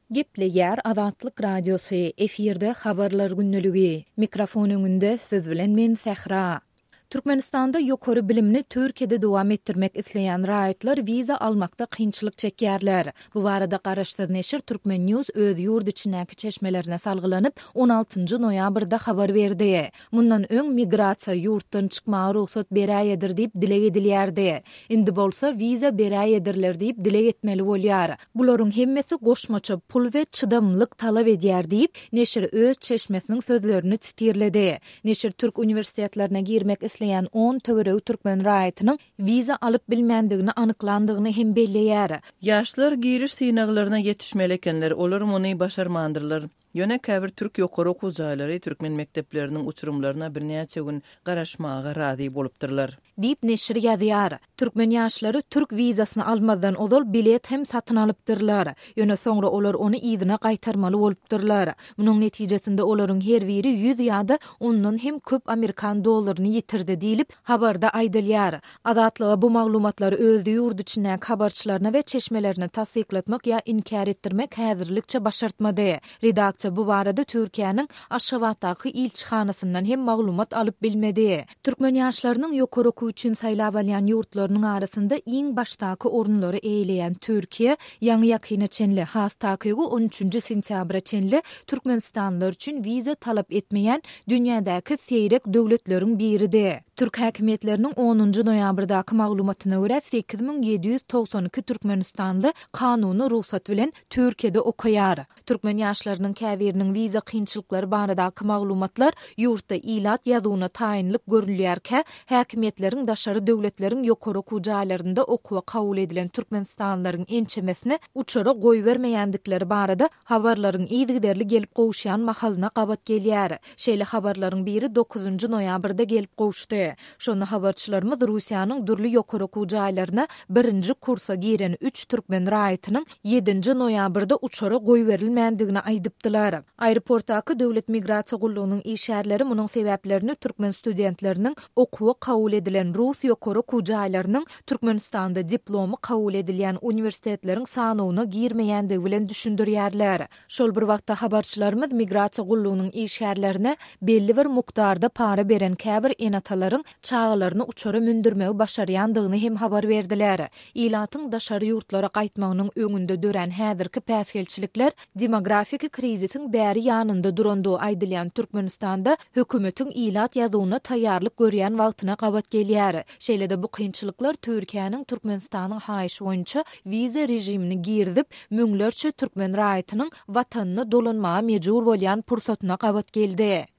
Gepleýär Azatlyk radiosu efirde habarlar günneligi. Mikrofon öňünde siz bilen men Sähra. Türkmenistanda ýokary bilimni Türkiýede dowam etdirmek isleýän raýatlar wiza almakda kynçylyk çekýärler. Bu barada garaşsyz neşir Türkmen News öz ýurt içindäki çeşmelerine salgylanyp 16 noýabrda habar berdi. Mundan öň migrasiýa ýurtdan çykmagy ruhsat beräýedir diýip dile edilýärdi. Indi bolsa wiza beräýedirler diýip dile etmeli bolýar. Bularyň hemmesi goşmaça pul we çydamlyk talap edýär diýip neşir öz çeşmesiniň sözlerini çitirledi. Neşir Türk universitetlerine girmek isleýän 10 töwereg türkmen raýatynyň wiza alyp bilmendigini anyklandygyny hem belleýär. Ýaşlar giriş synaglaryna ýetişmeli ekenler, olar muny başarmandyrlar. Ýöne käbir türk ýokary okuw jaýlary türkmen mekdepleriniň uçurumlaryna birnäçe gün garaşmaga razy bolupdyrlar. Diýip neşir ýazýar. Türkmen ýaşlary türk wizasyny almadan ozal bilet hem satyn alypdyrlar. Ýöne soňra olar ony ýygyna gaýtarmaly bolupdyrlar. Munyň netijesinde olaryň her biri 100 ýa-da ondan hem köp Amerikan dollaryny ýitirdi diýilip habarda aýdylýar. Azatlyga bu maglumatlary öz ýurt içindäki habarçylaryna we çeşmelerine tasdiklatmak ýa inkar etdirmek häzirlikçe başartmady. Redaksiýa bu barada Türkiýanyň Aşgabatdaky ilçihanasyndan hem maglumat alyp bilmedi. Türkmen ýaşlarynyň ýokary okuw üçin saýlap alýan ýurtlarynyň arasynda iň başdaky orunlary eýleýän Türkiýe ýaňy ýakyna çenli hastakygy 13 sentýabra çenli Türkmenistanlylar üçin wiza talap etmeýän dünýädäki seýrek döwletleriň biridir. Türk häkimetleriniň 10 noýabrdaky maglumatyna görä 8792 Türkmenistanly kanuny ruhsat bilen Türkiýede okuýar. Türkmen ýaşlarynyň käbiriniň wiza kynçylyklary baradaky maglumatlar ýurtda ilat ýazywyna taýinlik görülýärkä, häkimetleriň daşary döwletleriň ýokary okuw jaýlarynda okuwa kabul edilen Türkmenistanlylaryň ençemesini uçara goýbermeýändikleri barada habarlaryň ýygyderli gelip gowuşýan mahalyna gabat gelýär. Şeýle habarlaryň biri 9 noýabrda gelip gowuşdy. Şonu habarçylarymyz Russiýanyň dürli ýokary okuw jaýlaryna 1-nji kursa giren 3 türkmen raýatynyň 7 noýabrda uçara goýberilmändigini aýdypdylar. Aeroportdaky döwlet migrasiýa gullugynyň işgärleri munyň sebäplerini türkmen studentleriniň okuwa kabul edilen Rus ýokary okuw jaýlarynyň Türkmenistanda diplomy kabul edilýän universitetleriň sanawyna girmeýändigi bilen düşündirýärler. Şol bir wagtda habarçylarymyz migrasiýa gullugynyň işgärlerine belli bir mukdarda para beren käbir enatalaryň çağlaryny uçara mündirmegi başarýandygyny hem habar berdiler. Ilatyň daşary ýurtlara gaýtmagynyň öňünde dören häzirki päsgelçilikler demografik krizisiň bäri ýanynda durandy aýdylýan Türkmenistanda hökümetiň ilat ýazywyna taýýarlyk görýän wagtyna gabat gelýär. Şeýle-de bu kynçylyklar Türkiýanyň Türkmenistanyň haýyşy boýunça wiza rejimini girdip müňlerçe türkmen raýatynyň watanyna dolanmaga mejbur bolýan pursatyna gabat geldi.